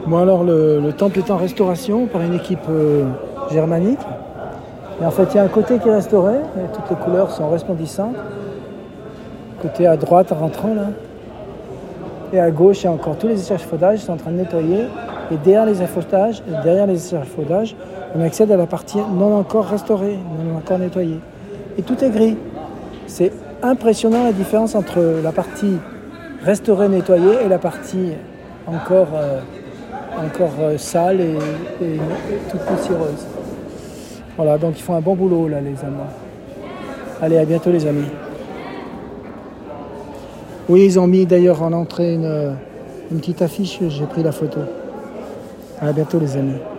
Bon alors le temple est en restauration par une équipe germanique. Et en fait il y a un côté qui est restauré, et toutes les couleurs sont resplendissantes. Côté à droite en rentrant là. Et à gauche il y a encore tous les échafaudages qui sont en train de nettoyer. Et derrière les échafaudages, on accède à la partie non encore restaurée, non encore nettoyée. Et tout est gris. C'est impressionnant la différence entre la partie restaurée, nettoyée et la partie encore sale et toute poussiéreuse. Voilà, donc ils font un bon boulot là les Allemands. Allez, à bientôt les amis. Oui, ils ont mis d'ailleurs en entrée une petite affiche, j'ai pris la photo. À bientôt les amis.